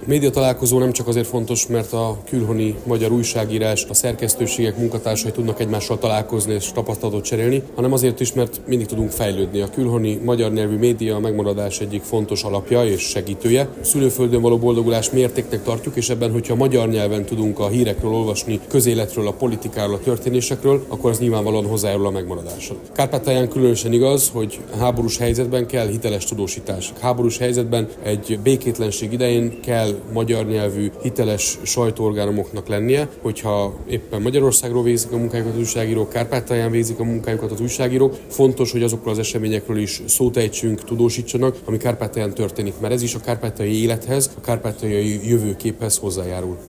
Médiatalálkozó nem csak azért fontos, mert a külhoni magyar újságírás, a szerkesztőségek munkatársai tudnak egymással találkozni és tapasztalatot cserélni, hanem azért is, mert mindig tudunk fejlődni. A külhoni magyar nyelvű média a megmaradás egyik fontos alapja és segítője. Szülőföldön való boldogulás mértéknek tartjuk, és ebben, hogyha magyar nyelven tudunk a hírekről olvasni, közéletről, a politikáról, a történésekről, akkor az nyilvánvalóan hozzájárul a megmaradásra. Kárpátalján különösen igaz, hogy háborús helyzetben kell hiteles tudósítás. Háborús helyzetben egy békétlenség idején kell magyar nyelvű hiteles sajtóorgánumoknak lennie, hogyha éppen Magyarországról végzik a munkájukat az újságírók, Kárpátalján végzik a munkájukat az újságírók. Fontos, hogy azokról az eseményekről is szót ejtsünk, tudósítsanak, ami Kárpátalján történik, mert ez is a kárpátaljai élethez, a kárpátaljai jövőképhez hozzájárul.